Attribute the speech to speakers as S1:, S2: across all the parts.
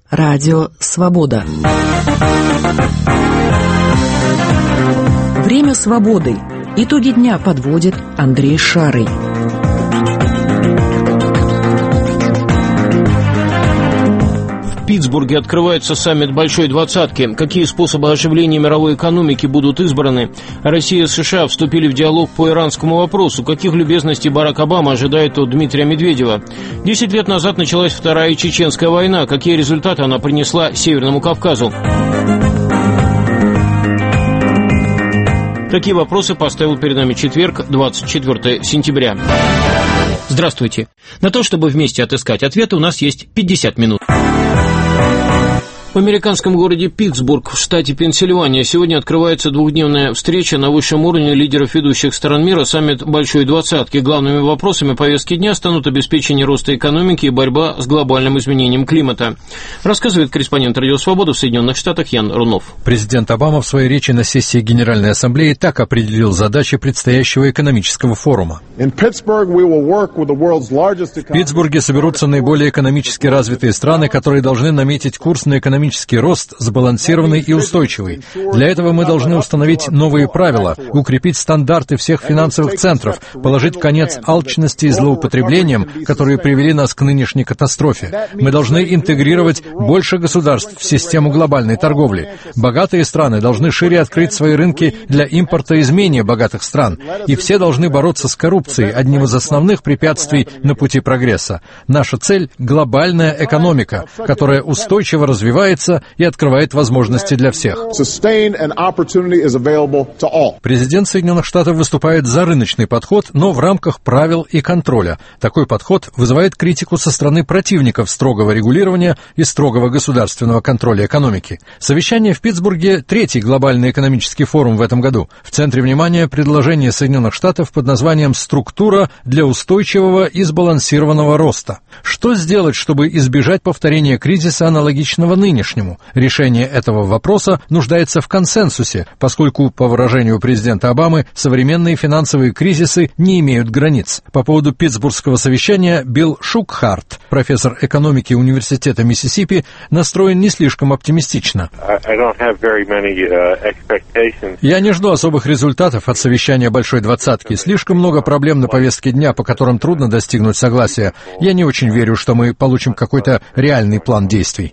S1: Радио «Свобода». Время свободы. Итоги дня подводит Андрей Шарый.
S2: В Питтсбурге открывается саммит Большой Двадцатки. Какие способы оживления мировой экономики будут избраны? Россия и США вступили в диалог по иранскому вопросу. Каких любезностей Барак Обама ожидает от Дмитрия Медведева? 10 лет назад началась Вторая Чеченская война. Какие результаты она принесла Северному Кавказу? Такие вопросы поставил перед нами четверг, 24 сентября. Здравствуйте. На то, чтобы вместе отыскать ответы, у нас есть 50 минут. В американском городе Питтсбург в штате Пенсильвания сегодня открывается двухдневная встреча на высшем уровне лидеров ведущих стран мира, саммит Большой Двадцатки. Главными вопросами повестки дня станут обеспечение роста экономики и борьба с глобальным изменением климата. Рассказывает корреспондент Радио Свобода в Соединенных Штатах Ян Рунов.
S3: Президент Обама в своей речи на сессии Генеральной Ассамблеи так определил задачи предстоящего экономического форума. В Питтсбурге соберутся наиболее экономически развитые страны, которые должны наметить курс на экономический рост, сбалансированный и устойчивый. Для этого мы должны установить новые правила, укрепить стандарты всех финансовых центров, положить конец алчности и злоупотреблениям, которые привели нас к нынешней катастрофе. Мы должны интегрировать больше государств в систему глобальной торговли. Богатые страны должны шире открыть свои рынки для импорта из менее богатых стран. И все должны бороться с коррупцией, одним из основных препятствий на пути прогресса. Наша цель — глобальная экономика, которая устойчиво развивается и открывает возможности для всех. Президент Соединенных Штатов выступает за рыночный подход, но в рамках правил и контроля. Такой подход вызывает критику со стороны противников строгого регулирования и строгого государственного контроля экономики. Совещание в Питтсбурге — третий глобальный экономический форум в этом году. В центре внимания предложение Соединенных Штатов под названием «Структура для устойчивого и сбалансированного роста». Что сделать, чтобы избежать повторения кризиса, аналогичного нынешнему? Решение этого вопроса нуждается в консенсусе, поскольку, по выражению президента Обамы, современные финансовые кризисы не имеют границ. По поводу питтсбургского совещания Билл Шукхарт, профессор экономики Университета Миссисипи, настроен не слишком оптимистично. Я не жду особых результатов от совещания Большой Двадцатки. Слишком много проблем на повестке дня, по которым трудно достигнуть согласия. Я не очень верю, что мы получим какой-то реальный план действий.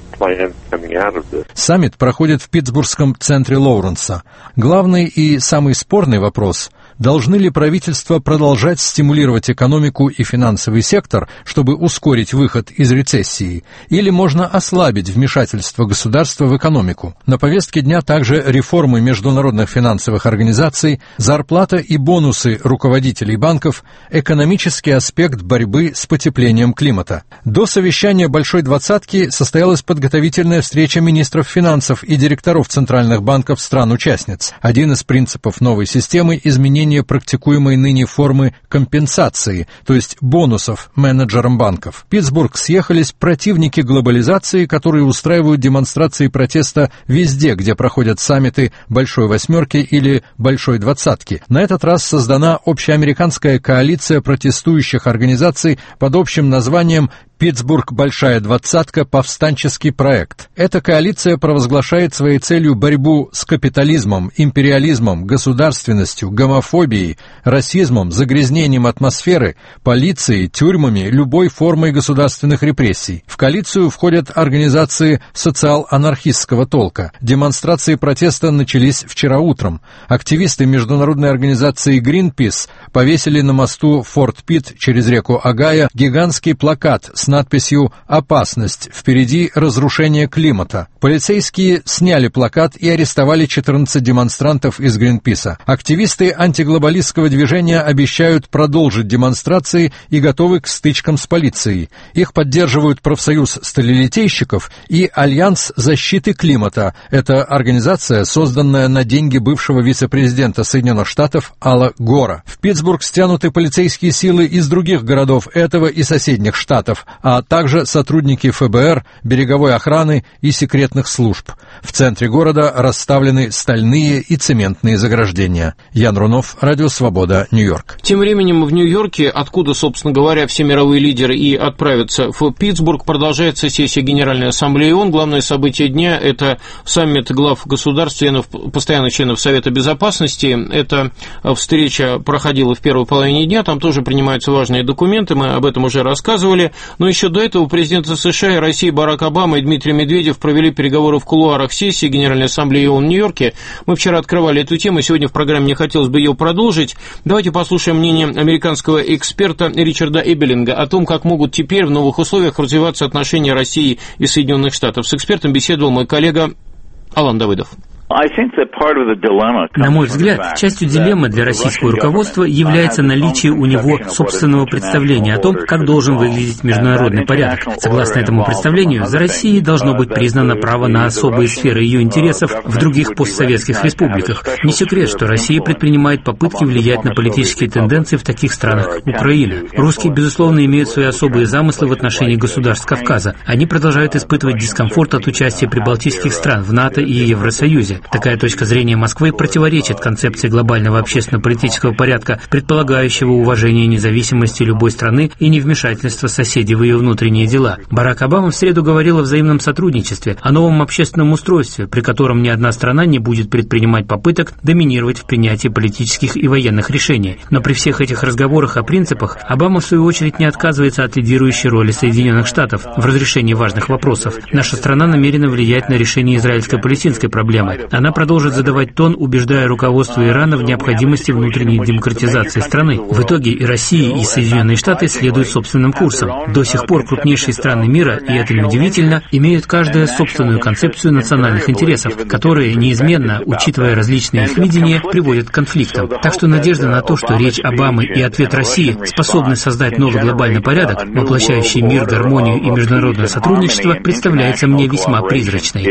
S3: Саммит проходит в питтсбургском центре Лоуренса. Главный и самый спорный вопрос — должны ли правительства продолжать стимулировать экономику и финансовый сектор, чтобы ускорить выход из рецессии, или можно ослабить вмешательство государства в экономику? На повестке дня также реформы международных финансовых организаций, зарплата и бонусы руководителей банков, экономический аспект борьбы с потеплением климата. До совещания Большой Двадцатки состоялась подготовительная встреча министров финансов и директоров центральных банков стран-участниц. Один из принципов новой системы — изменение практикуемой ныне формы компенсации, то есть бонусов менеджерам банков. В Питтсбург съехались противники глобализации, которые устраивают демонстрации протеста везде, где проходят саммиты Большой Восьмерки или Большой Двадцатки. На этот раз создана общеамериканская коалиция протестующих организаций под общим названием «Питтсбург. Большая Двадцатка. Повстанческий проект». Эта коалиция провозглашает своей целью борьбу с капитализмом, империализмом, государственностью, гомофобией, расизмом, загрязнением атмосферы, полицией, тюрьмами, любой формой государственных репрессий. В коалицию входят организации социал-анархистского толка. Демонстрации протеста начались вчера утром. Активисты международной организации Greenpeace повесили на мосту Форт Питт через реку Огайо гигантский плакат с надписью «Опасность. Впереди разрушение климата». Полицейские сняли плакат и арестовали 14 демонстрантов из Гринписа. Активисты антиглобалистского движения обещают продолжить демонстрации и готовы к стычкам с полицией. Их поддерживают профсоюз сталелитейщиков и Альянс защиты климата. Это организация, созданная на деньги бывшего вице-президента Соединенных Штатов Алла Гора. В Питтсбург стянуты полицейские силы из других городов этого и соседних штатов. а также сотрудники ФБР, береговой охраны и секретных служб. В центре города расставлены стальные и цементные заграждения. Ян Рунов, Радио Свобода, Нью-Йорк.
S2: Тем временем в Нью-Йорке, откуда, собственно говоря, все мировые лидеры и отправятся в Питтсбург, продолжается сессия Генеральной Ассамблеи ООН. Главное событие дня – это саммит глав государств, постоянных членов Совета Безопасности. Эта встреча проходила в первой половине дня, там тоже принимаются важные документы, мы об этом уже рассказывали. Но еще до этого президенты США и России Барак Обама и Дмитрий Медведев провели переговоры в кулуарах сессии Генеральной Ассамблеи ООН в Нью-Йорке. Мы вчера открывали эту тему, сегодня в программе мне хотелось бы ее продолжить. Давайте послушаем мнение американского эксперта Ричарда Эбелинга о том, как могут теперь в новых условиях развиваться отношения России и Соединенных Штатов. С экспертом беседовал мой коллега Алан Давыдов.
S4: На мой взгляд, частью дилеммы для российского руководства является наличие у него собственного представления о том, как должен выглядеть международный порядок. Согласно этому представлению, за Россией должно быть признано право на особые сферы ее интересов в других постсоветских республиках. Не секрет, что Россия предпринимает попытки влиять на политические тенденции в таких странах, как Украина. Русские, безусловно, имеют свои особые замыслы в отношении государств Кавказа. Они продолжают испытывать дискомфорт от участия прибалтийских стран в НАТО и Евросоюзе. Такая точка зрения Москвы противоречит концепции глобального общественно-политического порядка, предполагающего уважение независимости любой страны и невмешательство соседей в ее внутренние дела. Барак Обама в среду говорил о взаимном сотрудничестве, о новом общественном устройстве, при котором ни одна страна не будет предпринимать попыток доминировать в принятии политических и военных решений. Но при всех этих разговорах о принципах Обама в свою очередь не отказывается от лидирующей роли Соединенных Штатов в разрешении важных вопросов. Наша страна намерена влиять на решение израильско-палестинской проблемы. Она продолжит задавать тон, убеждая руководство Ирана в необходимости внутренней демократизации страны. В итоге и Россия, и Соединенные Штаты следуют собственным курсом. До сих пор крупнейшие страны мира, и это неудивительно, имеют каждая собственную концепцию национальных интересов, которые неизменно, учитывая различные их видения, приводят к конфликтам. Так что надежда на то, что речь Обамы и ответ России способны создать новый глобальный порядок, воплощающий мир, гармонию и международное сотрудничество, представляется мне весьма призрачной.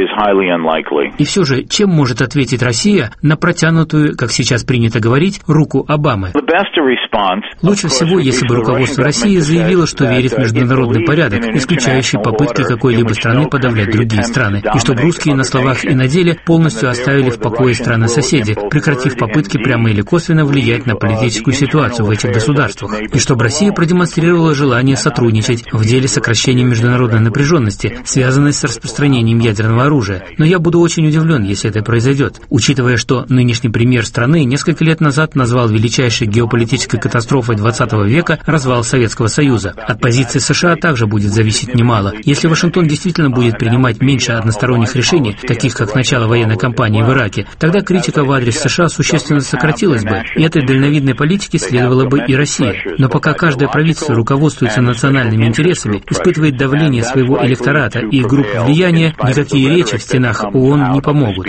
S4: И все же, чем может ответить Россия на протянутую, как сейчас принято говорить, руку Обамы? Лучше всего, если бы руководство России заявило, что верит в международный порядок, исключающий попытки какой-либо страны подавлять другие страны, и чтобы русские на словах и на деле полностью оставили в покое страны-соседи, прекратив попытки прямо или косвенно влиять на политическую ситуацию в этих государствах, и чтобы Россия продемонстрировала желание сотрудничать в деле сокращения международной напряженности, связанной с распространением ядерного оружия. Но я буду очень удивлен, если это произойдет, учитывая, что нынешний премьер страны несколько лет назад назвал величайшей геополитической катастрофой 20 века развал Советского Союза. От позиции США также будет зависеть немало. Если Вашингтон действительно будет принимать меньше односторонних решений, таких как начало военной кампании в Ираке, тогда критика в адрес США существенно сократилась бы, и этой дальновидной политике следовала бы и Россия. Но пока каждое правительство руководствуется национальными интересами, испытывает давление своего электората и групп влияния, никакие речи в стенах ООН не помогут,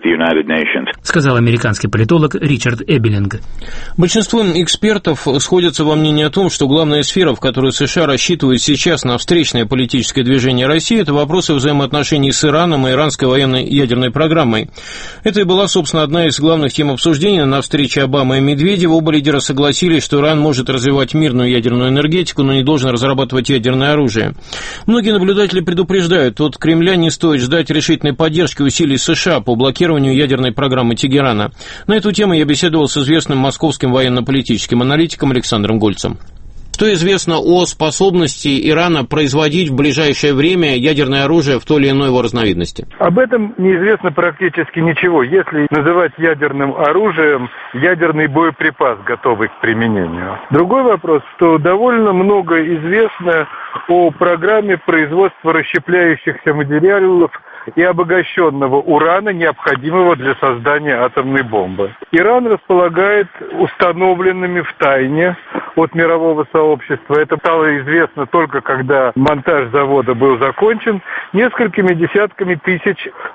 S4: сказал американский политолог Ричард Эбелинг.
S2: Большинство экспертов сходятся во мнении о том, что главная сфера, в которой США рассчитывают сейчас на встречное политическое движение России, это вопросы взаимоотношений с Ираном и иранской военной ядерной программой. Это и была, собственно, одна из главных тем обсуждения на встрече Обамы и Медведева. Оба лидера согласились, что Иран может развивать мирную ядерную энергетику, но не должен разрабатывать ядерное оружие. Многие наблюдатели предупреждают, от Кремля не стоит ждать решительной поддержки усилий США по блокированию ядерной программы Тегерана. На эту тему я беседовал с известным московским военно-политическим аналитиком Александром Гольцем. Что известно о способности Ирана производить в ближайшее время ядерное оружие в той или иной его разновидности?
S5: Об этом неизвестно практически ничего, если называть ядерным оружием ядерный боеприпас, готовый к применению. Другой вопрос, что довольно много известно о программе производства расщепляющихся материалов и обогащенного урана, необходимого для создания атомной бомбы. Иран располагает установленными в тайне от мирового сообщества, это стало известно только когда монтаж завода был закончен, несколькими десятками тысяч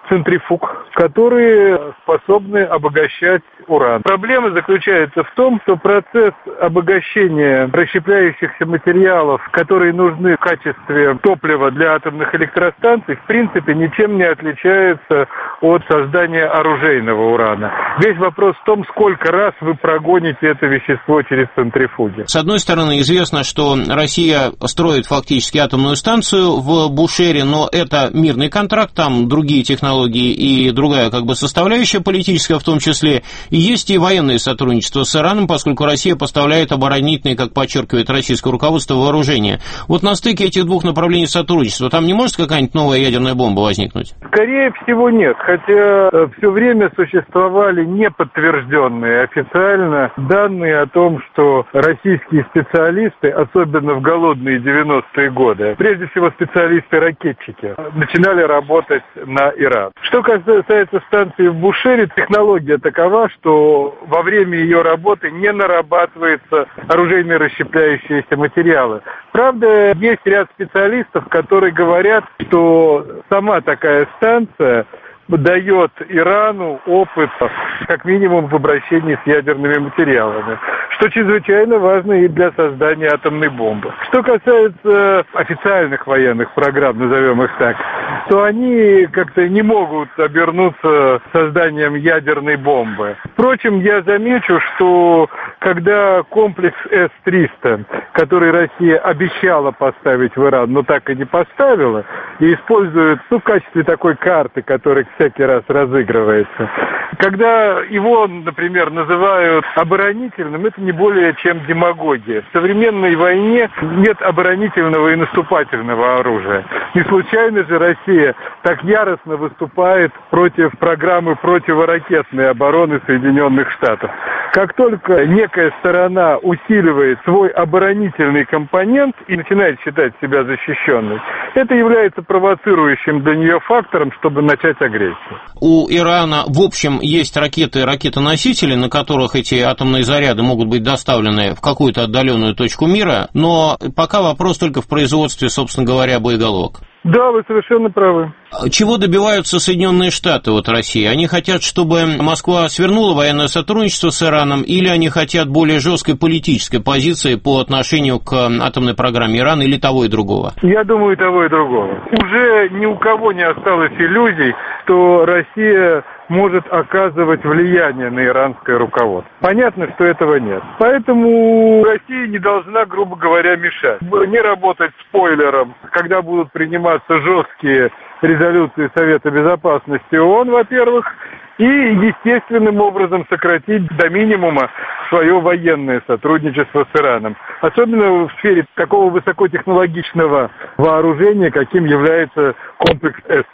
S5: центрифуг, которые способны обогащать уран. Проблема заключается в том, что процесс обогащения расщепляющихся материалов, которые нужны в качестве топлива для атомных электростанций, в принципе, ничем не отличается от создания оружейного урана. Весь вопрос в том, сколько раз вы прогоните это вещество через центрифуги.
S2: С одной стороны, известно, что Россия строит фактически атомную станцию в Бушере, но это мирный контракт, там другие технологии и другая составляющая политическая в том числе. И есть и военное сотрудничество с Ираном, поскольку Россия поставляет оборонительные, как подчеркивает российское руководство, вооружения. Вот на стыке этих двух направлений сотрудничества там не может какая-нибудь новая ядерная бомба возникнуть?
S5: Скорее всего, нет. Хотя все время существовали неподтвержденные официально данные о том, что российские специалисты, особенно в голодные 90-е годы, прежде всего специалисты-ракетчики, начинали работать на Иран. Что касается станции в Бушере, технология такова, что во время ее работы не нарабатываются оружейные расщепляющиеся материалы. Правда, есть ряд специалистов, которые говорят, что сама такая станция дает Ирану опыт, как минимум, в обращении с ядерными материалами, что чрезвычайно важно и для создания атомной бомбы. Что касается официальных военных программ, назовем их так, то они как-то не могут обернуться созданием ядерной бомбы. Впрочем, я замечу, что когда комплекс С-300, который Россия обещала поставить в Иран, но так и не поставила, и использует в качестве такой карты, которая всякий раз разыгрывается, когда его, например, называют оборонительным, это не более чем демагогия. В современной войне нет оборонительного и наступательного оружия. Не случайно же Россия так яростно выступает против программы противоракетной обороны Соединенных Штатов. Как только некая сторона усиливает свой оборонительный компонент и начинает считать себя защищенной, это является провоцирующим для нее фактором, чтобы начать агрессию.
S2: У Ирана, в общем, есть ракеты-носители, на которых эти атомные заряды могут быть доставлены в какую-то отдаленную точку мира, но пока вопрос только в производстве, собственно говоря, боеголовок.
S5: Да, вы совершенно правы.
S2: Чего добиваются Соединенные Штаты от России? Они хотят, чтобы Москва свернула военное сотрудничество с Ираном, или они хотят более жесткой политической позиции по отношению к атомной программе Ирана, или того и другого?
S5: Я думаю, и того и другого. Уже ни у кого не осталось иллюзий, что Россия может оказывать влияние на иранское руководство. Понятно, что этого нет. Поэтому Россия не должна, грубо говоря, мешать. Не работать спойлером, когда будут приниматься жесткие резолюции Совета Безопасности ООН, во-первых, и естественным образом сократить до минимума свое военное сотрудничество с Ираном. Особенно в сфере такого высокотехнологичного вооружения, каким является комплекс С-300.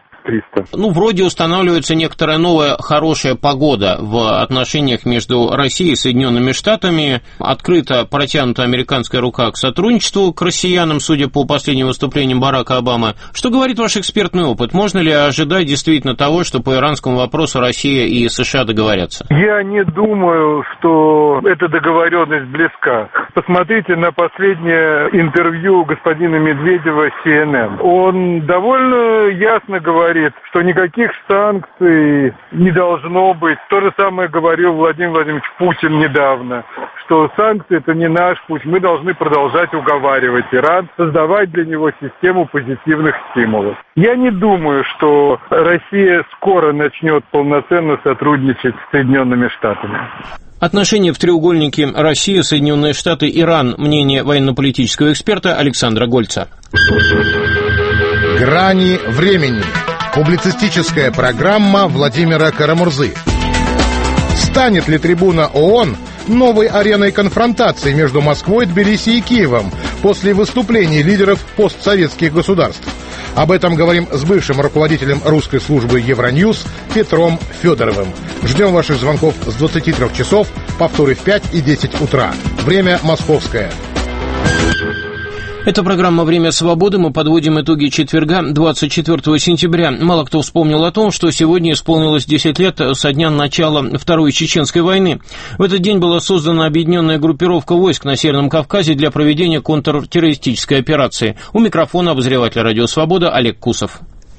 S2: Вроде устанавливается некоторая новая хорошая погода в отношениях между Россией и Соединенными Штатами. Открыто протянута американская рука к сотрудничеству к россиянам, судя по последним выступлениям Барака Обамы. Что говорит ваш экспертный опыт? Можно ли ожидать действительно того, что по иранскому вопросу Россия и США договорятся?
S5: Я не думаю, что эта договоренность близка. Посмотрите на последнее интервью господина Медведева с CNN. Он довольно ясно говорит, что никаких санкций не должно быть. То же самое говорил Владимир Владимирович Путин недавно, что санкции – это не наш путь, мы должны продолжать уговаривать Иран, создавать для него систему позитивных стимулов. Я не думаю, что Россия скоро начнет полноценно сотрудничать с Соединенными Штатами.
S2: Отношения в треугольнике Россия, Соединенные Штаты, Иран. Мнение военно-политического эксперта Александра Гольца.
S6: «Грани времени». Публицистическая программа Владимира Карамурзы. Станет ли трибуна ООН новой ареной конфронтации между Москвой, Тбилиси и Киевом после выступлений лидеров постсоветских государств? Об этом говорим с бывшим руководителем русской службы Евроньюз Петром Федоровым. Ждем ваших звонков с 23 часов, повторы в 5 и 10 утра. Время московское.
S2: Это программа «Время свободы». Мы подводим итоги четверга, 24 сентября. Мало кто вспомнил о том, что сегодня исполнилось 10 лет со дня начала Второй Чеченской войны. В этот день была создана объединенная группировка войск на Северном Кавказе для проведения контртеррористической операции. У микрофона обозреватель «Радио Свобода» Олег Кусов.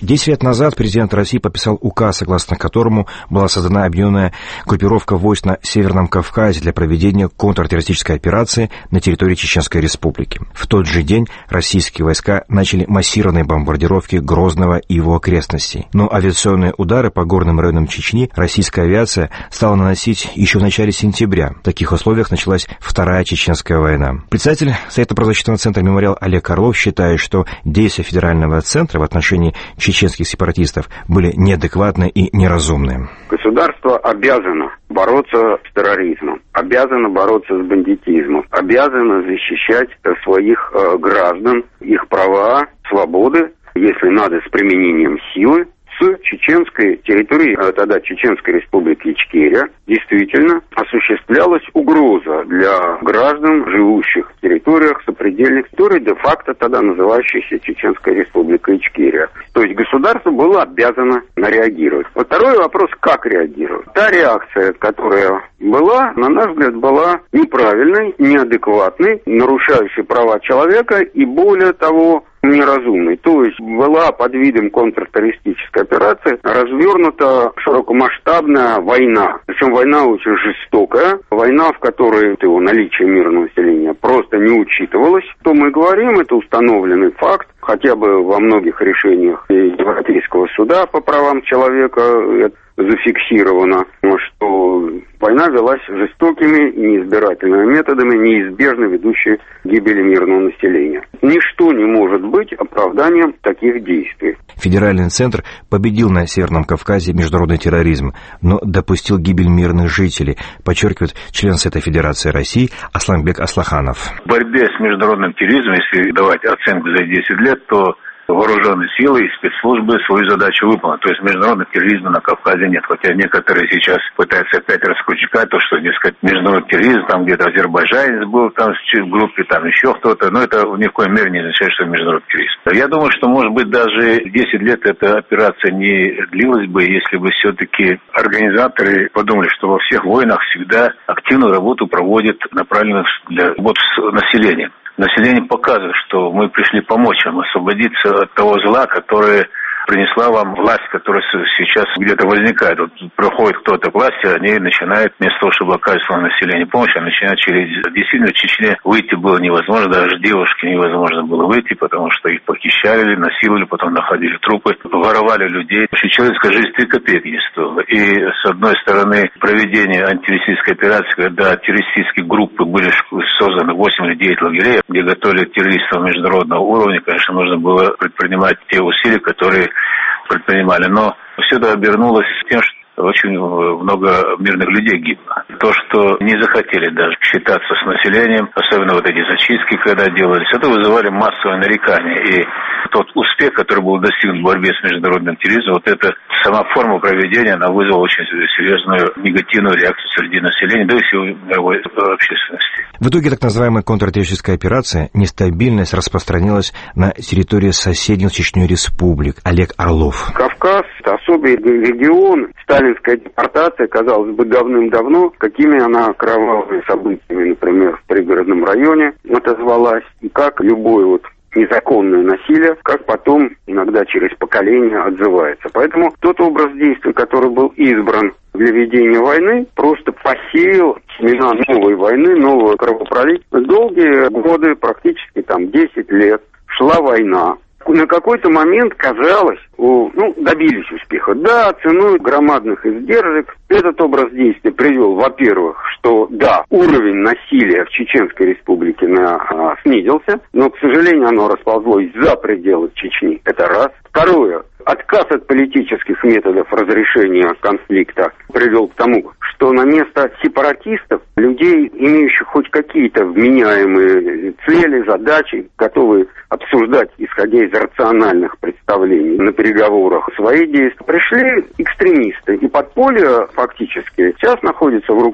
S7: 10 лет назад президент России подписал указ, согласно которому была создана объединенная группировка войск на Северном Кавказе для проведения контртеррористической операции на территории Чеченской Республики. В тот же день российские войска начали массированные бомбардировки Грозного и его окрестностей. Но авиационные удары по горным районам Чечни российская авиация стала наносить еще в начале сентября. В таких условиях началась Вторая Чеченская война. Председатель Совета правозащитного центра «Мемориал» Олег Орлов считает, что действия федерального центра в отношении чеченских сепаратистов были неадекватны и неразумны.
S8: Государство обязано бороться с терроризмом, обязано бороться с бандитизмом, обязано защищать своих граждан, их права, свободы, если надо, с применением силы. С чеченской территории, тогда Чеченской Республики Ичкерия, действительно осуществлялась угроза для граждан, живущих в территориях сопредельных территорий, де-факто тогда называющейся Чеченской Республикой Ичкерия. То есть государство было обязано реагировать. Второй вопрос, как реагировать. Та реакция, которая была, на наш взгляд, была неправильной, неадекватной, нарушающей права человека и, более того, неразумной. То есть была под видом контртеррористической операции развернута широкомасштабная война. Причем война очень жестокая. Война, в которой его наличие мирного населения просто не учитывалось. То мы говорим, это установленный факт. Хотя бы во многих решениях Европейского суда по правам человека зафиксировано, что война велась жестокими, неизбирательными методами, неизбежно ведущими к гибели мирного населения. Ничто не может быть оправданием таких действий.
S7: Федеральный центр победил на Северном Кавказе международный терроризм, но допустил гибель мирных жителей, подчеркивает член Совета Федерации России Асланбек Аслаханов.
S9: В борьбе с международным терроризмом, если давать оценку за 10 лет, то вооруженные силы и спецслужбы свою задачу выполнят. То есть международного терроризма на Кавказе нет. Хотя некоторые сейчас пытаются опять раскрутить то, что, дескать, международный терроризм, там где-то азербайджанец был там в группе, там еще кто-то. Но это ни в коей мере не означает, что международный терроризм. Я думаю, что, может быть, даже 10 лет эта операция не длилась бы, если бы все-таки организаторы подумали, что во всех войнах всегда активную работу проводят направленных для работы с населением. Население показывает, что мы пришли помочь вам освободиться от того зла, которое принесла вам власть, которая сейчас где-то возникает. Вот проходит кто-то к власти, они начинают, вместо того, чтобы оказывать своему населению помощь, они начинают через... Действительно, в Чечне выйти было невозможно, даже девушке невозможно было выйти, потому что их похищали, насиловали, потом находили трупы, воровали людей. Человеческая жизнь 3 копейки не стоила. И, с одной стороны, проведение антитеррористической операции, когда террористические группы были созданы 8 или 9 лагерей, где готовили террористов международного уровня, конечно, нужно было предпринимать те усилия, которые предпринимали. Но все это обернулось тем, что очень много мирных людей гибло. То, что не захотели даже считаться с населением, особенно вот эти зачистки, когда делались, это вызывали массовое нарекание. И тот успех, который был достигнут в борьбе с международным терроризмом, вот эта сама форма проведения, она вызвала очень серьезную негативную реакцию среди населения, да и всей мировой общественности.
S7: В итоге так называемая контртеррористическая операция, нестабильность распространилась на территории соседних с Чечней республик. Олег Орлов.
S8: Кавказ, особый регион, сталинская депортация, казалось бы, давным-давно, какими она кровавыми событиями, например, в пригородном районе отозвалась, и как любое незаконное насилие, как потом иногда через поколение отзывается. Поэтому тот образ действий, который был избран для ведения войны, просто посеял семена новой войны, нового кровопролития. Долгие годы, практически 10 лет, шла война. На какой-то момент казалось, добились успеха. Да, ценой громадных издержек этот образ действия привел, во-первых, что да, уровень насилия в Чеченской Республике снизился, но, к сожалению, оно расползлось за пределы Чечни. Это раз. Второе. Отказ от политических методов разрешения конфликта привел к тому, что на место сепаратистов, людей, имеющих хоть какие-то вменяемые цели, задачи, готовые обсуждать, исходя из рациональных представлений на переговорах свои действия, пришли экстремисты. И подполье фактически сейчас находится в руках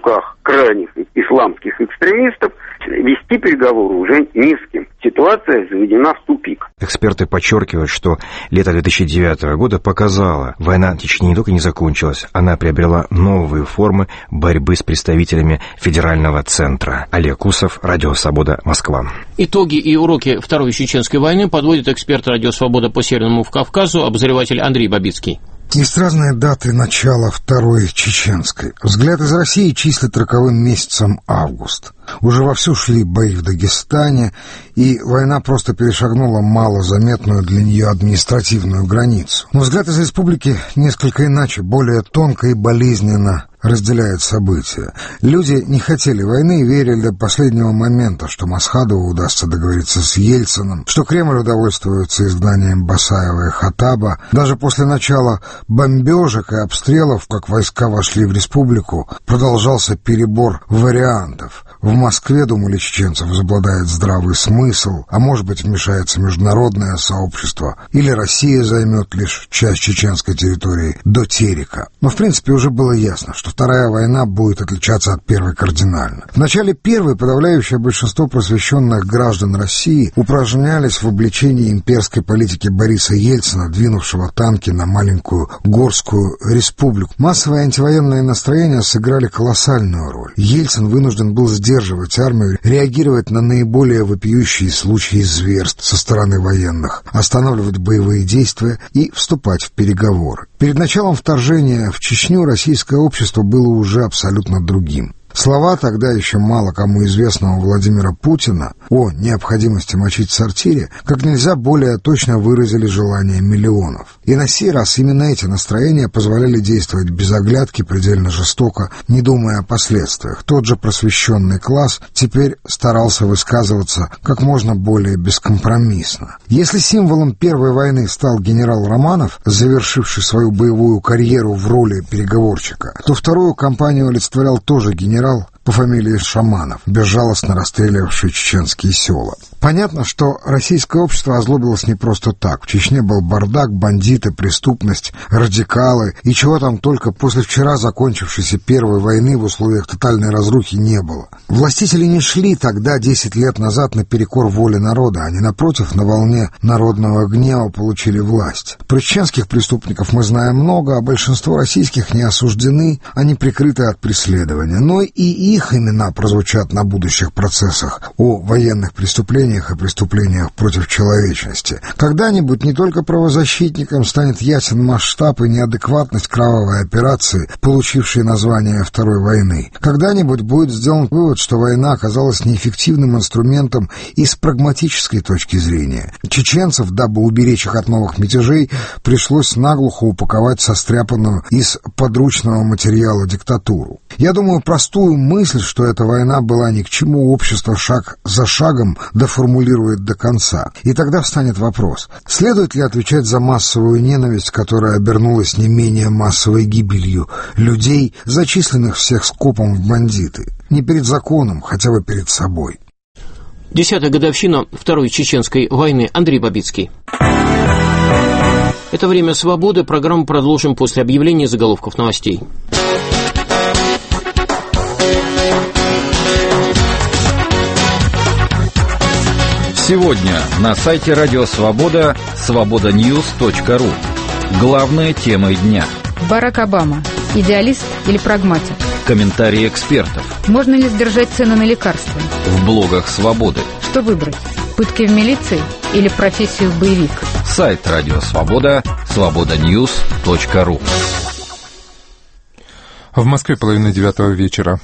S8: крайних исламских экстремистов, вести переговоры уже не с кем. Ситуация заведена в тупик.
S7: Эксперты подчеркивают, что лето 2009 года показало, война в Чечне не только не закончилась, она приобрела новые формы борьбы с представителями федерального центра. Олег Усов, Радио Свобода, Москва.
S2: Итоги и уроки Второй Чеченской войны подводит эксперт Радио Свобода по Северному Кавказу, обозреватель Андрей Бабицкий.
S10: Есть разные даты начала Второй Чеченской. «Взгляд из России» числит роковым месяцем август. Уже вовсю шли бои в Дагестане, и война просто перешагнула малозаметную для нее административную границу. Но «Взгляд из Республики» несколько иначе, более тонко и болезненно разделяет события. Люди не хотели войны и верили до последнего момента, что Масхадову удастся договориться с Ельциным, что Кремль удовольствуется изгнанием Басаева и Хаттаба. Даже после начала бомбежек и обстрелов, как войска вошли в республику, продолжался перебор вариантов. В Москве, думали чеченцы, возобладает здравый смысл, а может быть вмешается международное сообщество, или Россия займет лишь часть чеченской территории до Терека. Но в принципе уже было ясно, что Вторая война будет отличаться от Первой кардинально. В начале Первой подавляющее большинство просвещенных граждан России упражнялись в обличении имперской политики Бориса Ельцина, двинувшего танки на маленькую горскую республику. Массовые антивоенные настроения сыграли колоссальную роль. Ельцин вынужден был сдерживать армию, реагировать на наиболее вопиющие случаи зверств со стороны военных, останавливать боевые действия и вступать в переговоры. Перед началом вторжения в Чечню российское общество было уже абсолютно другим. Слова тогда еще мало кому известного Владимира Путина о необходимости мочить в сортире как нельзя более точно выразили желание миллионов. И на сей раз именно эти настроения позволяли действовать без оглядки, предельно жестоко, не думая о последствиях. Тот же просвещенный класс теперь старался высказываться как можно более бескомпромиссно. Если символом Первой войны стал генерал Романов, завершивший свою боевую карьеру в роли переговорщика, то вторую кампанию олицетворял тоже генерал по фамилии Шаманов, безжалостно расстреливавший чеченские села. Понятно, что российское общество озлобилось не просто так. В Чечне был бардак, бандиты, преступность, радикалы, и чего там только после вчера закончившейся Первой войны в условиях тотальной разрухи не было. Властители не шли тогда, 10 лет назад, наперекор воле народа, они, напротив, на волне народного гнева получили власть. Про чеченских преступников мы знаем много, а большинство российских не осуждены, они прикрыты от преследования. Но и их имена прозвучат на будущих процессах о военных преступлениях и преступлениях против человечности. Когда-нибудь не только правозащитникам станет ясен масштаб и неадекватность кровавой операции, получившей название Второй войны. Когда-нибудь будет сделан вывод, что война оказалась неэффективным инструментом и с прагматической точки зрения. Чеченцев, дабы уберечь их от новых мятежей, пришлось наглухо упаковать состряпанную из подручного материала диктатуру. Я думаю, простую мысль, что эта война была ни к чему, общество шаг за шагом доформулирует до конца. И тогда встанет вопрос, следует ли отвечать за массовую ненависть, которая обернулась не менее массовой гибелью людей, зачисленных всех скопом в бандиты? Не перед законом, хотя бы перед собой.
S2: 10-я годовщина Второй Чеченской войны. Андрей Бабицкий. Это «Время свободы». Программу продолжим после объявления заголовков новостей.
S11: Сегодня на сайте Радио Свобода свободаньюз.ру. Главные темы дня.
S12: Барак Обама. Идеалист или прагматик?
S11: Комментарии экспертов.
S12: Можно ли сдержать цены на лекарства?
S11: В блогах Свободы.
S12: Что выбрать? Пытки в милиции или профессию боевик?
S11: Сайт Радио Свобода свободаньюз.ру.
S13: В Москве 8:30 вечера.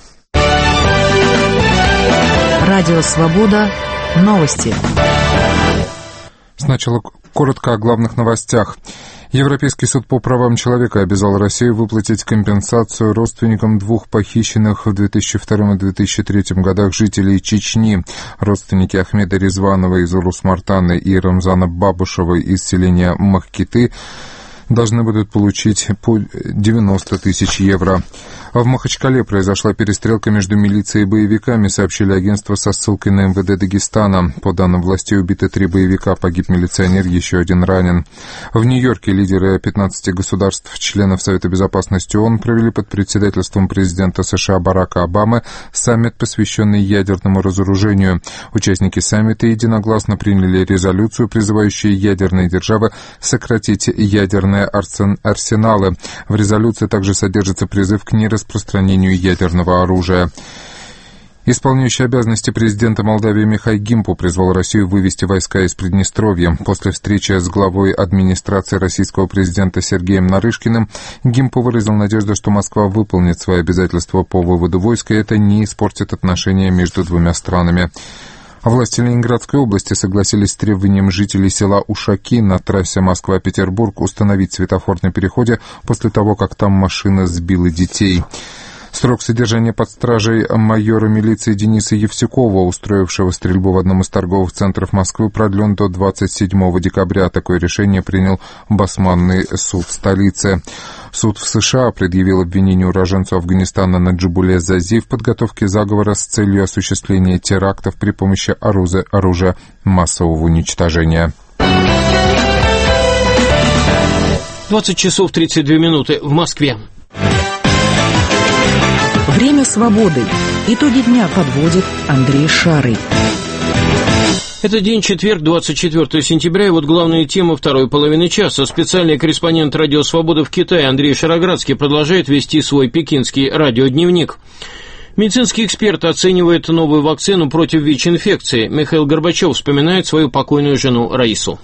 S1: Радио Свобода. Новости.
S13: Сначала коротко о главных новостях. Европейский суд по правам человека обязал Россию выплатить компенсацию родственникам двух похищенных в 2002 и 2003 годах жителей Чечни. Родственники Ахмеда Резванова из Урус-Мартана и Рамзана Бабушева из селения Махкиты должны будут получить по 90 тысяч евро. В Махачкале произошла перестрелка между милицией и боевиками, сообщили агентство со ссылкой на МВД Дагестана. По данным властей, убиты 3 боевика, погиб милиционер, еще 1 ранен. В Нью-Йорке лидеры 15 государств, членов Совета Безопасности ООН, провели под председательством президента США Барака Обамы саммит, посвященный ядерному разоружению. Участники саммита единогласно приняли резолюцию, призывающую ядерные державы сократить ядерные арсеналы. В резолюции также содержится призыв к нераспространению ядерного оружия. Исполняющий обязанности президента Молдавии Михай Гимпу призвал Россию вывести войска из Приднестровья. После встречи с главой администрации российского президента Сергеем Нарышкиным Гимпу выразил надежду, что Москва выполнит свои обязательства по выводу войск, и это не испортит отношения между двумя странами. Власти Ленинградской области согласились с требованием жителей села Ушаки на трассе Москва-Петербург установить светофор на переходе после того, как там машина сбила детей. Срок содержания под стражей майора милиции Дениса Евсюкова, устроившего стрельбу в одном из торговых центров Москвы, продлен до 27 декабря. Такое решение принял Басманный суд столицы. Суд в США предъявил обвинение уроженцу Афганистана Наджибуле Зази в подготовке заговора с целью осуществления терактов при помощи оружия массового уничтожения.
S2: 20 часов 32 минуты в Москве.
S1: Время свободы. Итоги дня подводит Андрей Шарый.
S2: Это день четверг, 24 сентября, и вот главные темы второй половины часа. Специальный корреспондент «Радио Свобода» в Китае Андрей Шароградский продолжает вести свой пекинский радиодневник. Медицинский эксперт оценивает новую вакцину против ВИЧ-инфекции. Михаил Горбачев вспоминает свою покойную жену Раису.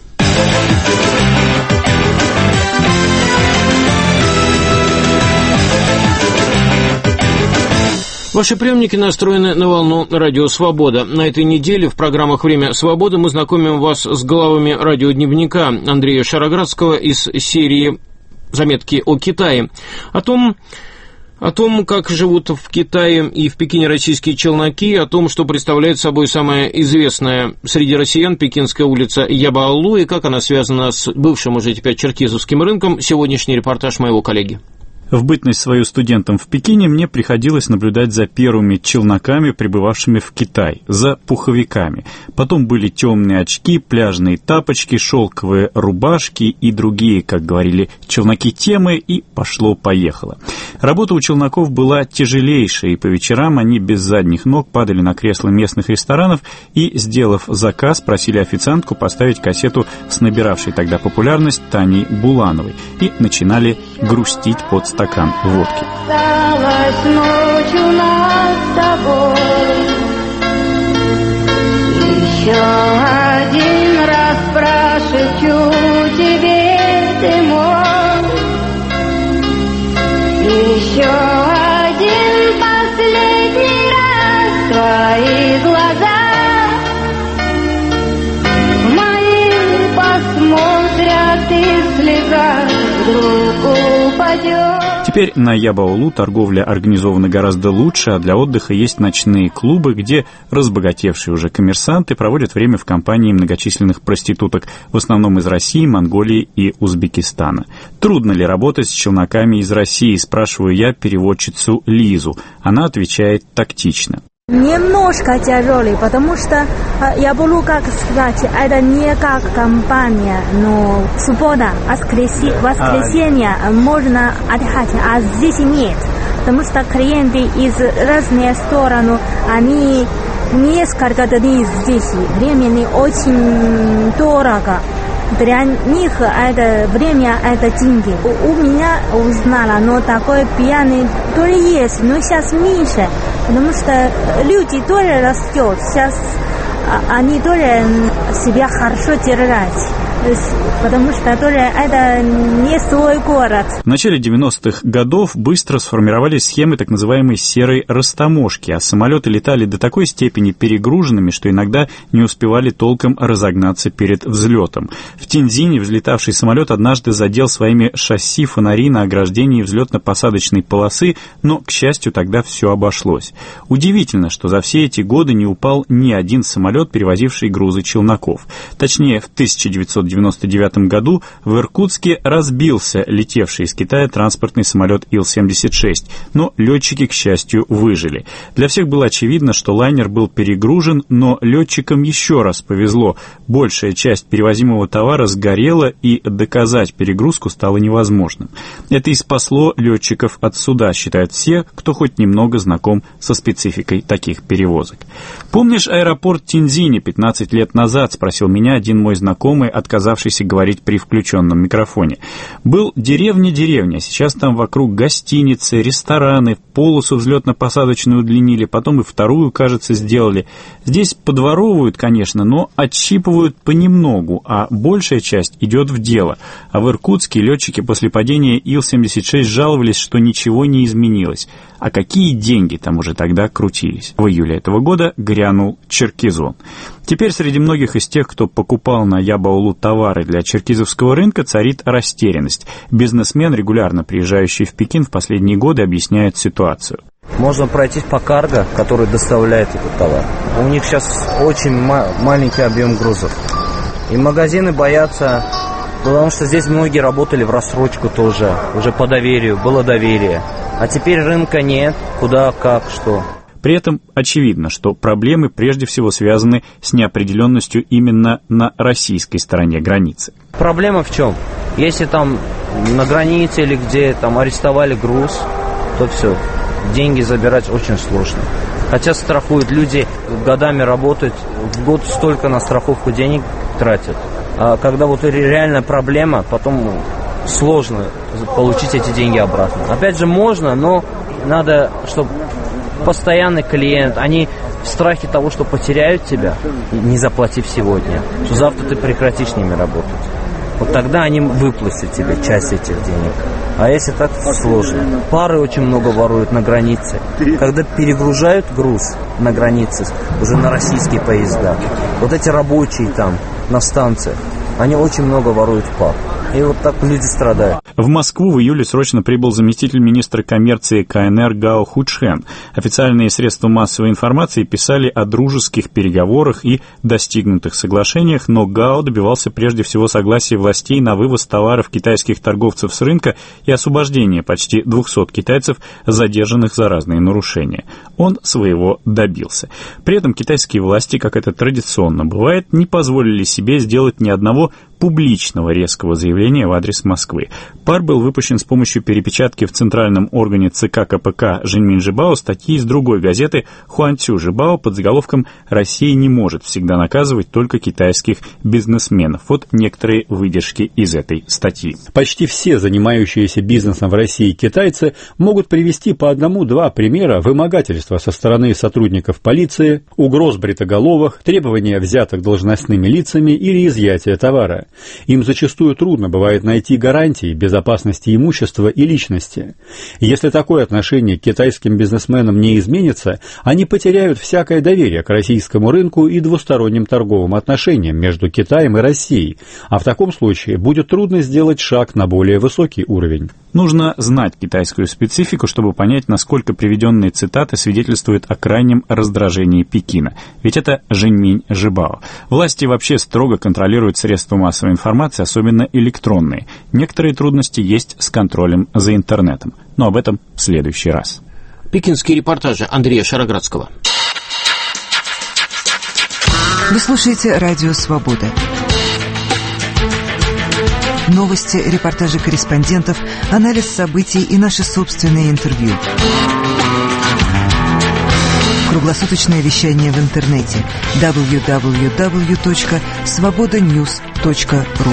S2: Ваши приемники настроены на волну «Радио Свобода». На этой неделе в программах «Время свободы» мы знакомим вас с главами радиодневника Андрея Шароградского из серии «Заметки о Китае». О том, как живут в Китае и в Пекине российские челноки, о том, что представляет собой самая известная среди россиян пекинская улица Ябаолу и как она связана с бывшим уже теперь черкизовским рынком. Сегодняшний репортаж моего коллеги.
S14: В бытность свою студентом в Пекине мне приходилось наблюдать за первыми челноками, прибывавшими в Китай, за пуховиками. Потом были темные очки, пляжные тапочки, шелковые рубашки и другие, как говорили челноки, темы, и пошло-поехало. Работа у челноков была тяжелейшая, и по вечерам они без задних ног падали на кресла местных ресторанов и, сделав заказ, просили официантку поставить кассету с набиравшей тогда популярность Таней Булановой и начинали грустить под стакан водки.
S15: Осталась ночь у нас с тобой. Еще один раз прошепчу тебе, ты мой. Еще один последний раз твои глаза мои посмотрят, и слеза вдруг упадет.
S14: Теперь на Ябаолу торговля организована гораздо лучше, а для отдыха есть ночные клубы, где разбогатевшие уже коммерсанты проводят время в компании многочисленных проституток, в основном из России, Монголии и Узбекистана. Трудно ли работать с челноками из России, спрашиваю я переводчицу Лизу. Она отвечает тактично.
S16: Немножко тяжелый, потому что я буду, как сказать, это не как компания, но суббота, воскресенье можно отдыхать, а здесь нет, потому что клиенты из разных сторон, они несколько дней здесь, времени очень дорого. Для них это время, это деньги. У меня узнала, но такой пьяный тоже есть, но сейчас меньше, потому что люди тоже растут, сейчас они тоже себя хорошо держат. Потому что тоже это не свой город.
S14: В начале 90-х годов быстро сформировались схемы так называемой серой растаможки, а самолеты летали до такой степени перегруженными, что иногда не успевали толком разогнаться перед взлетом. В Тиньцзине взлетавший самолет однажды задел своими шасси фонари на ограждении взлетно-посадочной полосы, но, к счастью, тогда все обошлось. Удивительно, что за все эти годы не упал ни один самолет, перевозивший грузы челноков. Точнее, в 1990 1999 году в Иркутске разбился летевший из Китая транспортный самолет Ил-76, но летчики, к счастью, выжили. Для всех было очевидно, что лайнер был перегружен, но летчикам еще раз повезло. Большая часть перевозимого товара сгорела, и доказать перегрузку стало невозможным. Это и спасло летчиков от суда, считают все, кто хоть немного знаком со спецификой таких перевозок. «Помнишь аэропорт Тинзини 15 лет назад?» — спросил меня один мой знакомый, отказавшийся говорить при включенном микрофоне. «Был деревня-деревня, сейчас там вокруг гостиницы, рестораны, полосу взлетно-посадочную удлинили, потом и вторую, кажется, сделали. Здесь подворовывают, конечно, но отщипывают понемногу, а большая часть идет в дело. А в Иркутске летчики после падения Ил-76 жаловались, что ничего не изменилось. А какие деньги там уже тогда крутились?» В июле этого года грянул Черкизон. Теперь среди многих из тех, кто покупал на Ябаулу товары для черкизовского рынка, царит растерянность. Бизнесмен, регулярно приезжающий в Пекин, в последние годы объясняет ситуацию.
S17: Можно пройтись по карго, который доставляет этот товар. У них сейчас очень маленький объем грузов. И магазины боятся, потому что здесь многие работали в рассрочку тоже, уже по доверию, было доверие. А теперь рынка нет, куда, как, что.
S14: При этом очевидно, что проблемы прежде всего связаны с неопределенностью именно на российской стороне границы.
S17: Проблема в чем? Если там на границе или где там арестовали груз, то все, деньги забирать очень сложно. Хотя страхуют, люди годами работают, в год столько на страховку денег тратят. А когда вот реальная проблема, потом сложно получить эти деньги обратно. Опять же, можно, но надо, чтобы постоянный клиент, они в страхе того, что потеряют тебя, не заплатив сегодня, что завтра ты прекратишь с ними работать. Вот тогда они выплатят тебе часть этих денег. А если так, сложно. Пары очень много воруют на границе. Когда перегружают груз на границе, уже на российские поезда, вот эти рабочие там на станциях, они очень много воруют пар. И вот так люди страдают.
S14: В Москву в июле срочно прибыл заместитель министра коммерции КНР Гао Хучхэн. Официальные средства массовой информации писали о дружеских переговорах и достигнутых соглашениях, но Гао добивался прежде всего согласия властей на вывоз товаров китайских торговцев с рынка и освобождения почти 200 китайцев, задержанных за разные нарушения. Он своего добился. При этом китайские власти, как это традиционно бывает, не позволили себе сделать ни одного публичного резкого заявления в адрес Москвы. Пар был выпущен с помощью перепечатки в центральном органе ЦК КПК Жэньминь Жибао статьи из другой газеты Хуанцю Жибао под заголовком «Россия не может всегда наказывать только китайских бизнесменов». Вот некоторые выдержки из этой статьи.
S18: Почти все занимающиеся бизнесом в России китайцы могут привести по одному-два примера вымогательства со стороны сотрудников полиции, угроз бритоголовых, требования взяток должностными лицами или изъятия товара. Им зачастую трудно бывает найти гарантии безопасности имущества и личности. Если такое отношение к китайским бизнесменам не изменится, они потеряют всякое доверие к российскому рынку и двусторонним торговым отношениям между Китаем и Россией, а в таком случае будет трудно сделать шаг на более высокий уровень.
S14: Нужно знать китайскую специфику, чтобы понять, насколько приведенные цитаты свидетельствуют о крайнем раздражении Пекина. Ведь это Жэньминь Жибао. Власти вообще строго контролируют средства массовой информации, особенно электронные. Некоторые трудности есть с контролем за интернетом. Но об этом в следующий раз.
S2: Пекинские репортажи Андрея Шароградского.
S19: Вы слушаете «Радио Свобода». Новости, репортажи корреспондентов, анализ событий и наши собственные интервью. Круглосуточное вещание в интернете www.svobodanews.ru.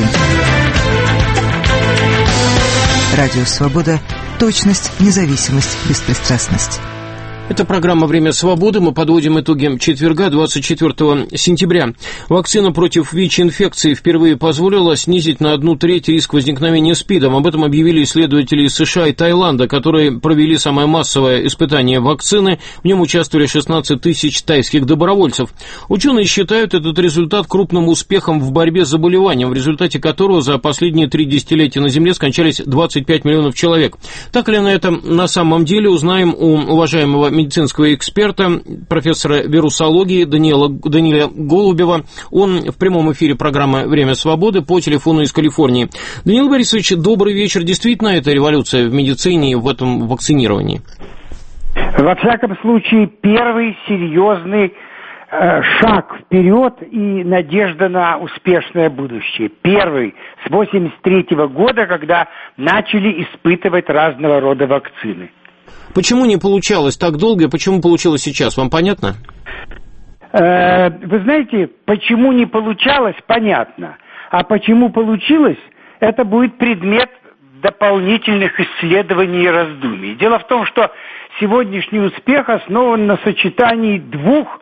S19: Радио Свобода. Точность, независимость, беспристрастность.
S2: Это программа «Время свободы». Мы подводим итоги четверга, 24 сентября. Вакцина против ВИЧ-инфекции впервые позволила снизить на 1/3 риск возникновения СПИДом. Об этом объявили исследователи из США и Таиланда, которые провели самое массовое испытание вакцины. В нем участвовали 16 тысяч тайских добровольцев. Ученые считают этот результат крупным успехом в борьбе с заболеванием, в результате которого за последние 3 десятилетия на Земле скончались 25 миллионов человек. Так ли на этом на самом деле, узнаем у уважаемого медицинского эксперта, профессора вирусологии Даниила Голубева. Он в прямом эфире программы «Время свободы» по телефону из Калифорнии. Даниил Борисович, добрый вечер. Действительно, это революция в медицине и в этом вакцинировании?
S20: Во всяком случае, первый серьезный шаг вперед и надежда на успешное будущее. Первый с 1983 года, когда начали испытывать разного рода вакцины.
S2: Почему не получалось так долго и почему получилось сейчас? Вам понятно?
S20: Вы знаете, почему не получалось, понятно. А почему получилось, это будет предмет дополнительных исследований и раздумий. Дело в том, что сегодняшний успех основан на сочетании двух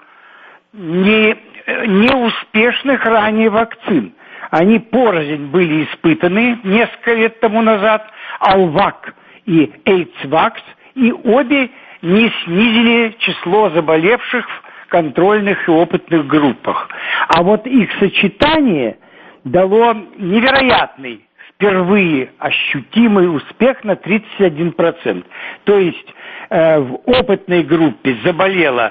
S20: неуспешных ранее вакцин. Они порознь были испытаны несколько лет тому назад, Алвак и Эйдсвакс, и обе не снизили число заболевших в контрольных и опытных группах. А вот их сочетание дало невероятный, впервые ощутимый успех на 31%. То есть в опытной группе заболел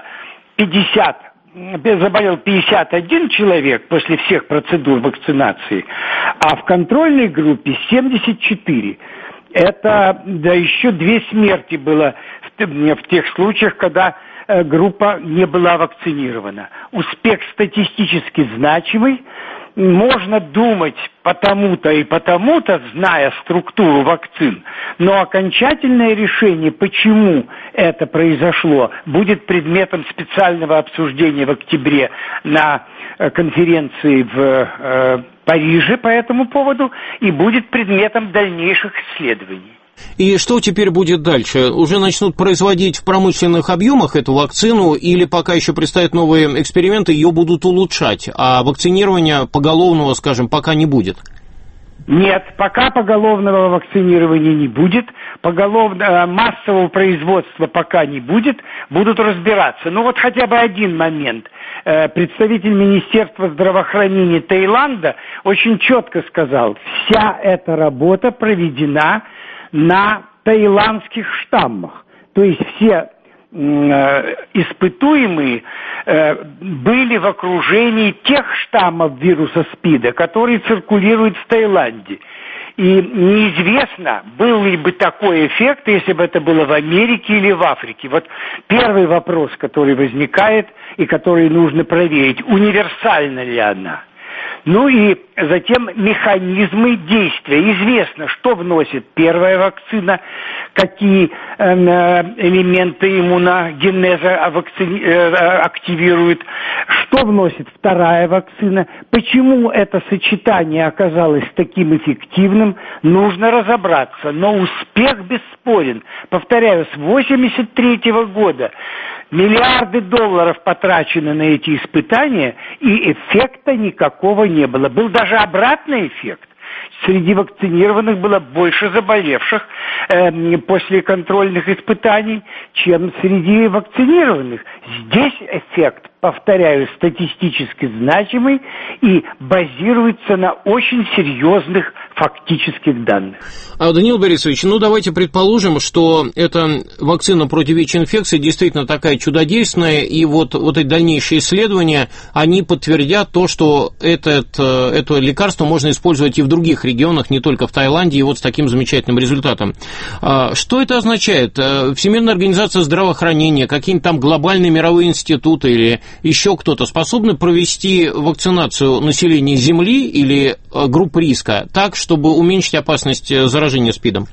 S20: 51 человек после всех процедур вакцинации, а в контрольной группе 74. Это, да, еще 2 смерти было в тех случаях, когда группа не была вакцинирована. Успех статистически значимый. Можно думать потому-то и потому-то, зная структуру вакцин, но окончательное решение, почему это произошло, будет предметом специального обсуждения в октябре на конференции в Париже по этому поводу и будет предметом дальнейших исследований.
S2: И что теперь будет дальше? Уже начнут производить в промышленных объемах эту вакцину или пока еще предстоят новые эксперименты, ее будут улучшать, а вакцинирования поголовного, скажем, пока не будет?
S20: Нет, пока поголовного вакцинирования не будет, массового производства пока не будет, будут разбираться. Ну вот хотя бы один момент. Представитель Министерства здравоохранения Таиланда очень четко сказал, вся эта работа проведена на таиландских штаммах. То есть все испытуемые были в окружении тех штаммов вируса СПИДа, которые циркулируют в Таиланде. И неизвестно, был ли бы такой эффект, если бы это было в Америке или в Африке. Вот первый вопрос, который возникает и который нужно проверить, универсальна ли она. Ну и затем механизмы действия. Известно, что вносит первая вакцина, какие элементы иммуногенеза активирует, что вносит вторая вакцина, почему это сочетание оказалось таким эффективным, нужно разобраться. Но успех бесспорен. Повторяю, с 1983 года миллиарды долларов потрачены на эти испытания, и эффекта никакого не было. Был даже обратный эффект. Среди вакцинированных было больше заболевших после контрольных испытаний, чем среди вакцинированных. Здесь эффект, повторяю, статистически значимый и базируется на очень серьезных фактических данных.
S2: Даниил Борисович, давайте предположим, что эта вакцина против ВИЧ-инфекции действительно такая чудодейственная, и вот эти дальнейшие исследования, они подтвердят то, что это лекарство можно использовать и в других регионах, не только в Таиланде, и вот с таким замечательным результатом. Что это означает? Всемирная организация здравоохранения, какие-нибудь там глобальные мировые институты или еще кто-то способны провести вакцинацию населения Земли или групп риска так, чтобы уменьшить опасность заражения СПИДом?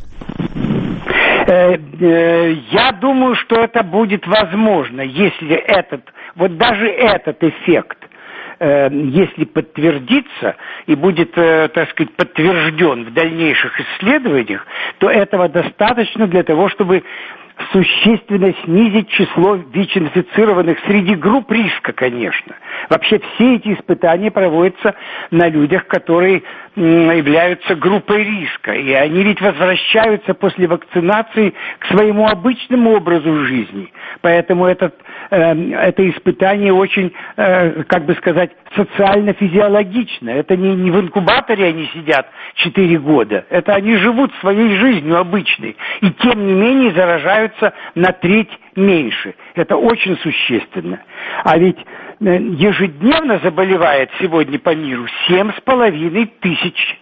S20: Я думаю, что это будет возможно, если даже этот эффект, если подтвердится и будет, подтвержден в дальнейших исследованиях, то этого достаточно для того, чтобы существенно снизить число ВИЧ-инфицированных среди групп риска, конечно. Вообще все эти испытания проводятся на людях, которые являются группой риска. И они ведь возвращаются после вакцинации к своему обычному образу жизни. Поэтому это испытание очень, социально-физиологично. Это не в инкубаторе они сидят 4 года. Это они живут своей жизнью обычной. И тем не менее заражают рождаются на треть меньше. Это очень существенно. А ведь ежедневно заболевает сегодня по миру 7,5 тысяч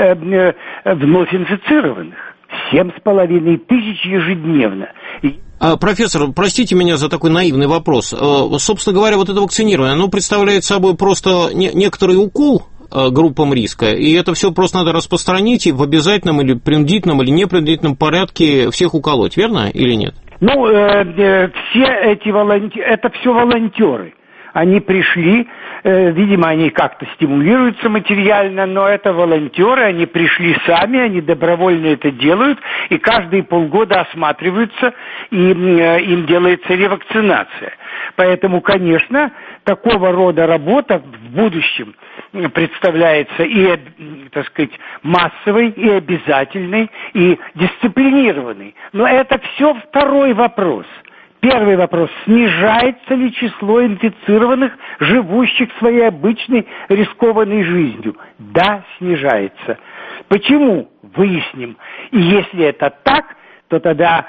S20: вновь инфицированных. 7,5 тысяч ежедневно.
S2: Профессор, простите меня за такой наивный вопрос. Собственно говоря, вот это вакцинирование, оно представляет собой просто некоторый укол группам риска, и это все просто надо распространить и в обязательном или принудительном или непринудительном порядке всех уколоть, верно или нет?
S20: Ну, все эти это все волонтеры. Они пришли, видимо, они как-то стимулируются материально, но это волонтеры, они пришли сами, они добровольно это делают, и каждые полгода осматриваются, и им делается ревакцинация. Поэтому, конечно, такого рода работа в будущем представляется и, так сказать, массовой, и обязательной, и дисциплинированной. Но это все второй вопрос. Первый вопрос. Снижается ли число инфицированных, живущих своей обычной рискованной жизнью? Да, снижается. Почему? Выясним. И если это так, то тогда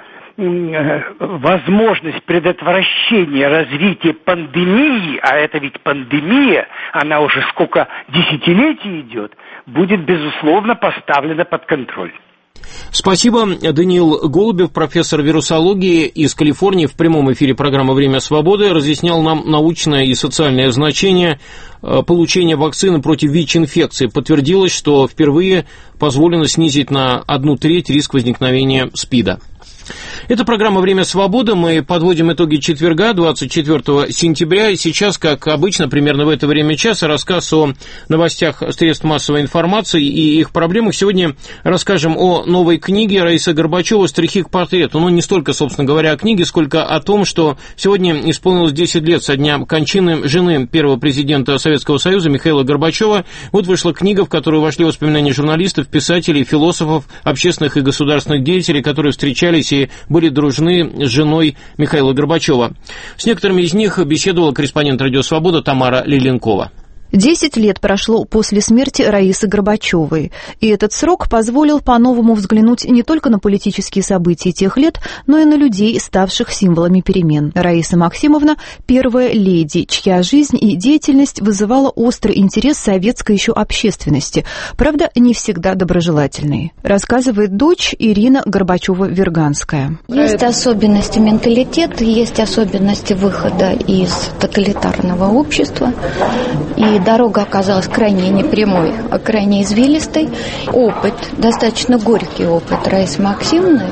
S20: возможность предотвращения развития пандемии, а это ведь пандемия, она уже сколько десятилетий идет, будет, безусловно, поставлена под контроль.
S2: Спасибо. Даниил Голубев, профессор вирусологии из Калифорнии, в прямом эфире программы «Время свободы» разъяснял нам научное и социальное значение получения вакцины против ВИЧ-инфекции. Подтвердилось, что впервые позволено снизить на 1/3 риск возникновения СПИДа. Это программа «Время свободы». Мы подводим итоги четверга, 24 сентября. И сейчас, как обычно, примерно в это время часа, рассказ о новостях средств массовой информации и их проблемах. Сегодня расскажем о новой книге Раисы Горбачевой «Стрихи к портрету». Ну, не столько, собственно говоря, о книге, сколько о том, что сегодня исполнилось 10 лет со дня кончины жены первого президента Советского Союза Михаила Горбачева. Вот вышла книга, в которую вошли воспоминания журналистов, писателей, философов, общественных и государственных деятелей, которые встречались и были дружны с женой Михаила Горбачева. С некоторыми из них беседовала корреспондент «Радио Свобода» Тамара Лиленкова.
S21: 10 лет прошло после смерти Раисы Горбачевой, и этот срок позволил по-новому взглянуть не только на политические события тех лет, но и на людей, ставших символами перемен. Раиса Максимовна – первая леди, чья жизнь и деятельность вызывала острый интерес советской еще общественности, правда, не всегда доброжелательный. Рассказывает дочь Ирина Горбачева-Верганская.
S22: Есть особенности менталитета, есть особенности выхода из тоталитарного общества, и дорога оказалась крайне непрямой, а крайне извилистой. Опыт, достаточно горький опыт Раисы Максимовны,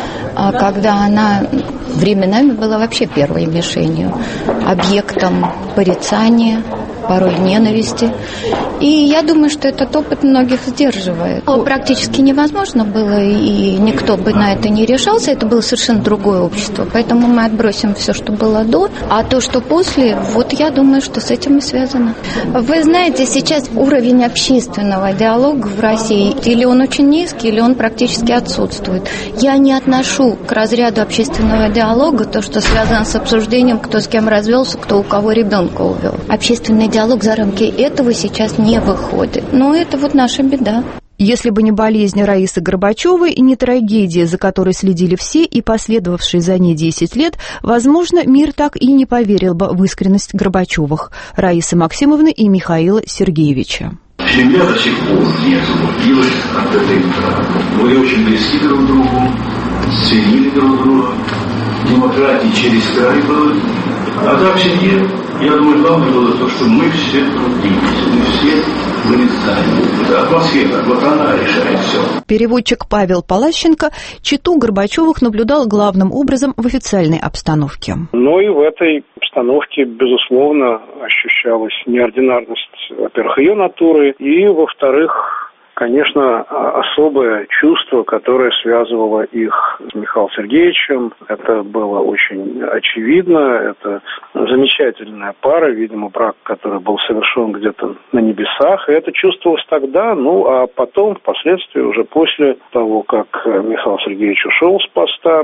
S22: когда она временами была вообще первой мишенью, объектом порицания, порой ненависти. И я думаю, что этот опыт многих сдерживает. Практически невозможно было, и никто бы на это не решался. Это было совершенно другое общество. Поэтому мы отбросим все, что было до. А то, что после, вот я думаю, что с этим и связано. Вы знаете, сейчас уровень общественного диалога в России, или он очень низкий, или он практически отсутствует. Я не отношу к разряду общественного диалога то, что связано с обсуждением, кто с кем развелся, кто у кого ребенка увел. Общественный диалог за рамки этого сейчас не выходит. Но это вот наша беда.
S21: Если бы не болезнь Раисы Горбачевой и не трагедия, за которой следили все и последовавшие за ней 10 лет, возможно, мир так и не поверил бы в искренность Горбачевых, Раисы Максимовны и Михаила Сергеевича.
S23: Семья до сих пор не освободилась от этой травмы. Были очень близки друг к другу, ценили друг друга. Демократии через край было. А так в семье, я думаю, главное было то, что мы все трудились, мы все были заняты. Атмосфера, вот она решает все.
S21: Переводчик Павел Палащенко чету Горбачевых наблюдал главным образом в официальной обстановке.
S24: Ну и в этой обстановке, безусловно, ощущалась неординарность, во-первых, ее натуры, и, во-вторых, конечно, особое чувство, которое связывало их с Михаилом Сергеевичем. Это было очень очевидно. Это замечательная пара, видимо, брак, который был совершен где-то на небесах. И это чувствовалось тогда, ну, а потом, впоследствии, уже после того, как Михаил Сергеевич ушел с поста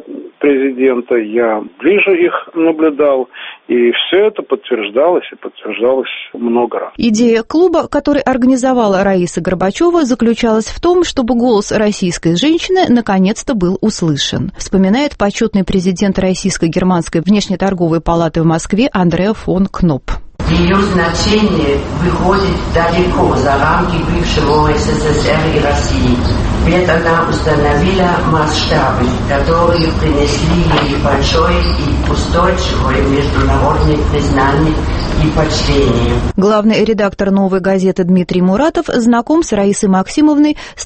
S24: президента, я ближе их наблюдал, и все это подтверждалось и подтверждалось много раз.
S21: Идея клуба, который организовала Раиса Горбачева, заключалась в том, чтобы голос российской женщины наконец-то был услышан, вспоминает почетный президент Российско-германской внешнеторговой палаты в Москве Андреа фон Кноп.
S3: Ее значение выходит далеко за рамки бывшего СССР и России. Ведь она установила масштабы, которые принесли ей большое и устойчивое международное признание и почтение.
S21: Главный редактор «Новой газеты» Дмитрий Муратов знаком с Раисой Максимовной с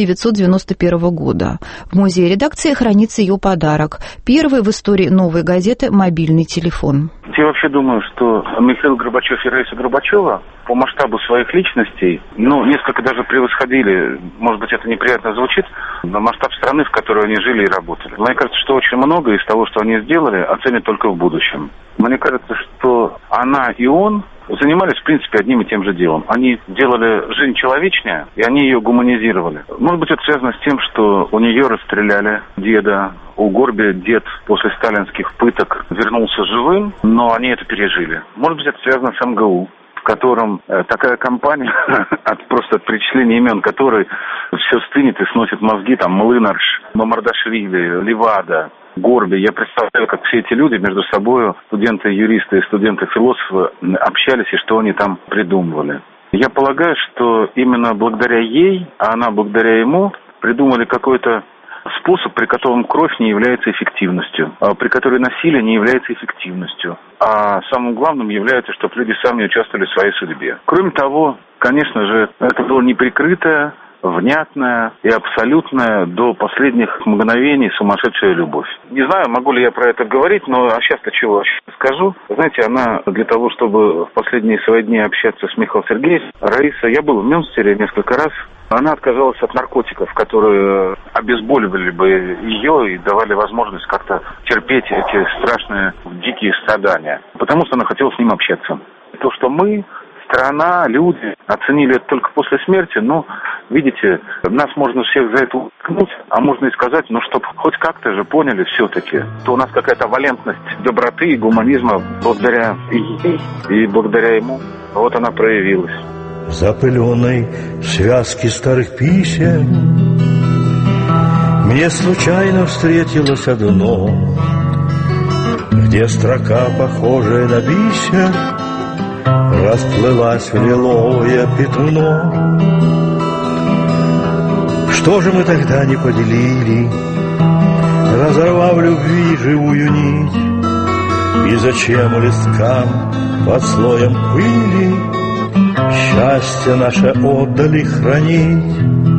S21: 1991 года. В музее редакции хранится ее подарок – первый в истории «Новой газеты» мобильный телефон.
S9: Я вообще думаю, что Михаил Горбачев и Раиса Горбачева по масштабу своих личностей, несколько даже превосходили, может быть, это неприятно звучит, на масштаб страны, в которой они жили и работали. Мне кажется, что очень многое из того, что они сделали, оценят только в будущем. Мне кажется, что она и он занимались, в принципе, одним и тем же делом. Они делали жизнь человечнее, и они ее гуманизировали. Может быть, это связано с тем, что у нее расстреляли деда, у Горби дед после сталинских пыток вернулся живым, но они это пережили. Может быть, это связано с МГУ, в котором такая компания, от перечисления имен которой все стынет и сносит мозги, там Млынарш, Мамардашвили, Левада, Горби. Я представляю, как все эти люди между собой, студенты-юристы и студенты-философы, общались и что они там придумывали. Я полагаю, что именно благодаря ей, а она благодаря ему, придумали какой-то способ, при котором кровь не является эффективностью, при которой насилие не является эффективностью. А самым главным является, чтобы люди сами участвовали в своей судьбе. Кроме того, конечно же, это было неприкрытое, внятная и абсолютная до последних мгновений сумасшедшая любовь. Не знаю, могу ли я про это говорить, но сейчас-то чего скажу. Знаете, она для того, чтобы в последние свои дни общаться с Михаилом Сергеевичем, Раиса, я был в Мюнстере несколько раз, она отказалась от наркотиков, которые обезболивали бы ее и давали возможность как-то терпеть эти страшные, дикие страдания. Потому что она хотела с ним общаться. То, что мы, страна, люди оценили это только после смерти, но, видите, нас можно всех за это уткнуть, а можно и сказать, чтобы хоть как-то же поняли все-таки, то у нас какая-то валентность доброты и гуманизма благодаря ей и благодаря ему. Вот она проявилась.
S4: В запыленной связке старых писем мне случайно встретилось одно, где строка, похожая на бисер, расплылась в лиловое пятно. Что же мы тогда не поделили, разорвав любви живую нить? И зачем листкам под слоем пыли счастье наше отдали хранить?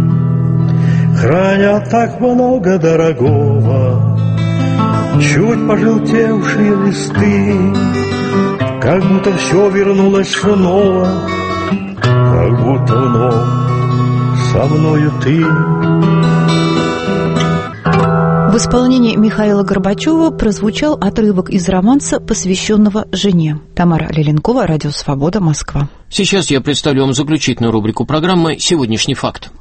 S4: Храня так много дорогого, чуть пожелтевшие листы, как будто все вернулось снова, как будто вновь со мною ты.
S21: В исполнении Михаила Горбачева прозвучал отрывок из романса, посвященного жене. Тамара Леленкова, Радио Свобода, Москва.
S2: Сейчас я представлю вам заключительную рубрику программы «Сегодняшний факт».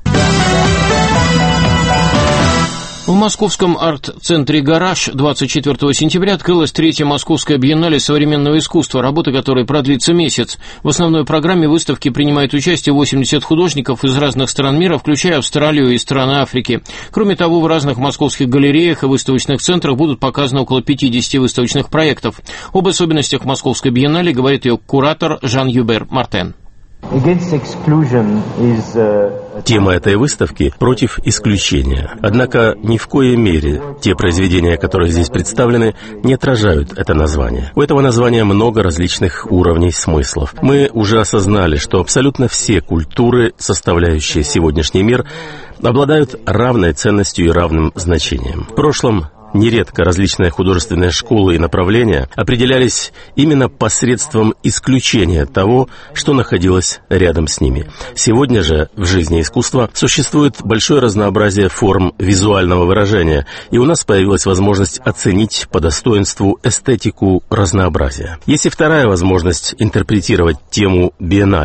S2: В московском арт-центре «Гараж» 24 сентября открылась 3-я Московская биеннале современного искусства, работа которой продлится месяц. В основной программе выставки принимают участие 80 художников из разных стран мира, включая Австралию и страны Африки. Кроме того, в разных московских галереях и выставочных центрах будут показаны около 50 выставочных проектов. Об особенностях Московской биеннале говорит ее куратор Жан-Юбер Мартен.
S5: Тема этой выставки «Против исключения». Однако ни в коей мере те произведения, которые здесь представлены, не отражают это название. У этого названия много различных уровней смыслов. Мы уже осознали, что абсолютно все культуры, составляющие сегодняшний мир, обладают равной ценностью и равным значением. В прошлом нередко различные художественные школы и направления определялись именно посредством исключения того, что находилось рядом с ними. Сегодня же в жизни искусства существует большое разнообразие форм визуального выражения, и у нас появилась возможность оценить по достоинству эстетику разнообразия. Есть и вторая возможность интерпретировать тему биеннале.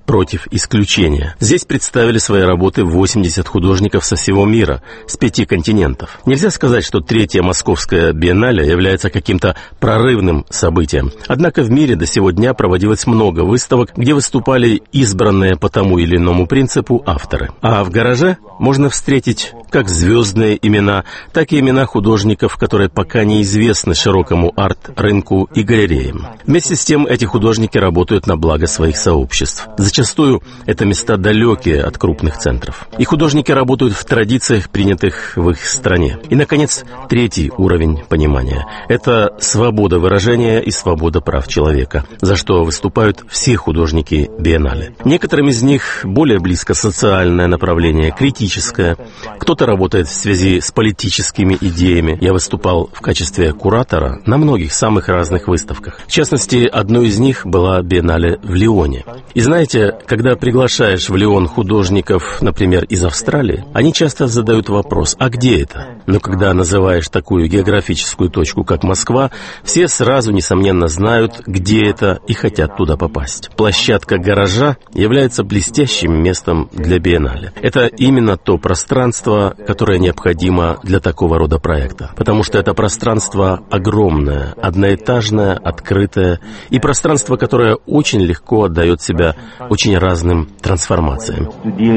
S5: против исключения. Здесь представили свои работы 80 художников со всего мира, с 5 континентов. Нельзя сказать, что третья Московская биеннале является каким-то прорывным событием. Однако в мире до сего дня проводилось много выставок, где выступали избранные по тому или иному принципу авторы. А в гараже можно встретить как звездные имена, так и имена художников, которые пока неизвестны широкому арт-рынку и галереям. Вместе с тем эти художники работают на благо своих сообществ. Зачастую это места далекие от крупных центров. И художники работают в традициях, принятых в их стране. И, наконец, третий уровень понимания – это свобода выражения и свобода прав человека, за что выступают все художники биеннале. Некоторым из них более близко социальное направление, критическое. Кто-то работает в связи с политическими идеями. Я выступал в качестве куратора на многих самых разных выставках. В частности, одной из них была биеннале в Лионе. И знаете, когда приглашаешь в Лион художников, например, из Австралии, они часто задают вопрос: а где это? Но когда называешь такую географическую точку, как Москва, все сразу, несомненно, знают, где это и хотят туда попасть. Площадка гаража является блестящим местом для биеннале. Это именно то пространство, которое необходимо для такого рода проекта. Потому что это пространство огромное, одноэтажное, открытое, и пространство, которое очень легко отдает себя очень разным трансформациям.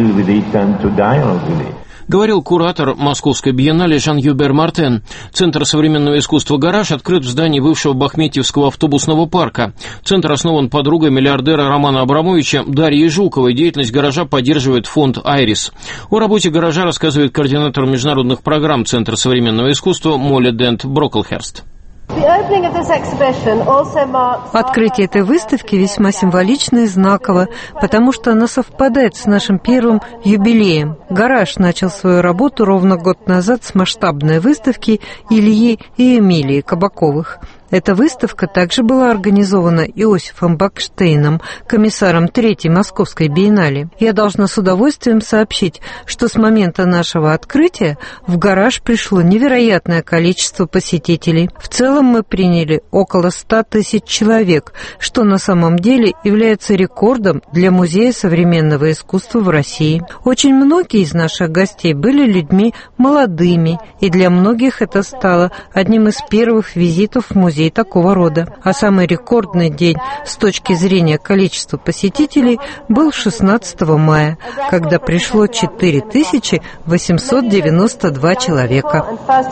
S2: Говорил куратор Московской биеннале Жан-Юбер Мартен. Центр современного искусства «Гараж» открыт в здании бывшего Бахметьевского автобусного парка. Центр основан подругой миллиардера Романа Абрамовича Дарьей Жуковой. Деятельность «Гаража» поддерживает фонд «Айрис». О работе «Гаража» рассказывает координатор международных программ Центра современного искусства Молли Дент Броклхерст.
S6: Открытие этой выставки весьма символично и знаково, потому что она совпадает с нашим первым юбилеем. «Гараж» начал свою работу ровно год назад с масштабной выставки Ильи и Эмилии Кабаковых. Эта выставка также была организована Иосифом Бакштейном, комиссаром Третьей Московской биеннале. Я должна с удовольствием сообщить, что с момента нашего открытия в «Гараж» пришло невероятное количество посетителей. В целом мы приняли около 100 тысяч человек, что на самом деле является рекордом для Музея современного искусства в России. Очень многие из наших гостей были людьми молодыми, и для многих это стало одним из первых визитов в музей такого рода. А самый рекордный день с точки зрения количества посетителей был 16 мая, когда пришло 4892 человека.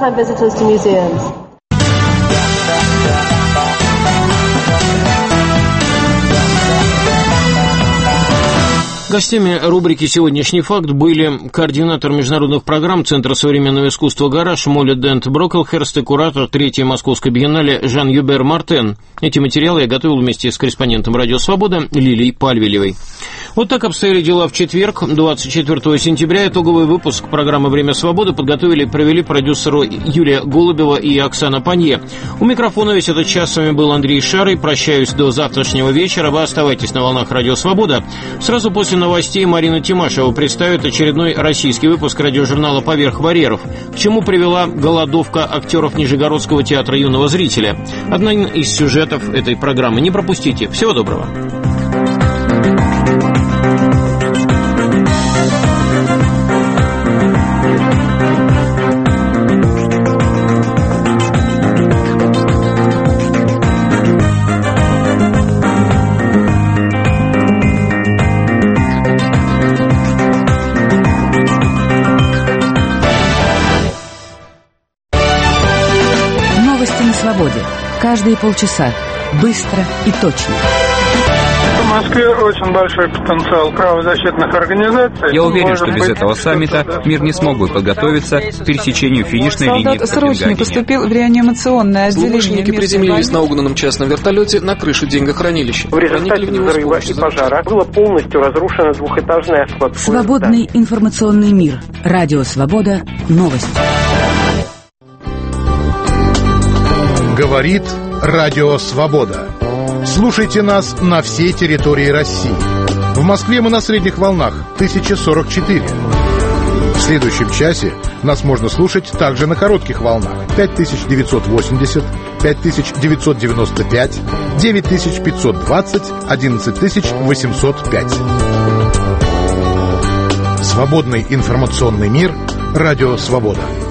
S2: Гостями рубрики «Сегодняшний факт» были координатор международных программ Центра современного искусства «Гараж» Молли Дент Броклхерст и куратор Третьей Московской биеннале Жан-Юбер Мартен. Эти материалы я готовил вместе с корреспондентом «Радио Свобода» Лилией Пальвелевой. Вот так обстояли дела в четверг, 24 сентября. Итоговый выпуск программы «Время свободы» подготовили и провели продюсеры Юлия Голубева и Оксана Панье. У микрофона весь этот час с вами был Андрей Шарый. Прощаюсь до завтрашнего вечера. Вы оставайтесь на волнах «Радио Свобода». Сразу после новостей Марина Тимашева представит очередной российский выпуск радиожурнала «Поверх барьеров». К чему привела голодовка актеров Нижегородского театра юного зрителя. Один из сюжетов этой программы. Не пропустите. Всего доброго.
S1: Каждые полчаса. Быстро и точно.
S7: В Москве очень большой потенциал правозащитных организаций.
S8: Я уверен, что без этого саммита мир не смог бы подготовиться к пересечению финишной линии в Копенгагене.
S10: Срочно поступил в реанимационное отделение.
S25: Злоумышленники приземлились на угнанном частном вертолете на крышу деньгохранилища.
S24: В результате взрыва и пожара было полностью разрушено двухэтажное складское здание.
S1: Свободный информационный мир. Радио Свобода. Новости.
S26: Говорит Радио Свобода. Слушайте нас на всей территории России. В Москве мы на средних волнах 1044. В следующем часе нас можно слушать также на коротких волнах 5980, 5995, 9520, 11805. Свободный информационный мир. Радио «Свобода».